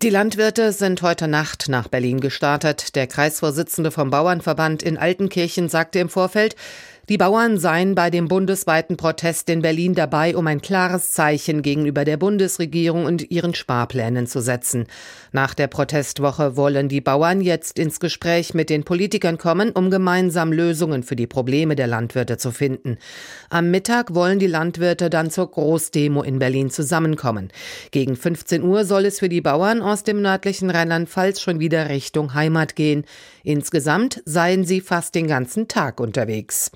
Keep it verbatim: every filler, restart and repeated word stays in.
Die Landwirte sind heute Nacht nach Berlin gestartet. Der Kreisvorsitzende vom Bauernverband in Altenkirchen sagte im Vorfeld, die Bauern seien bei dem bundesweiten Protest in Berlin dabei, um ein klares Zeichen gegenüber der Bundesregierung und ihren Sparplänen zu setzen. Nach der Protestwoche wollen die Bauern jetzt ins Gespräch mit den Politikern kommen, um gemeinsam Lösungen für die Probleme der Landwirte zu finden. Am Mittag wollen die Landwirte dann zur Großdemo in Berlin zusammenkommen. Gegen fünfzehn Uhr soll es für die Bauern aus dem nördlichen Rheinland-Pfalz schon wieder Richtung Heimat gehen. Insgesamt seien sie fast den ganzen Tag unterwegs.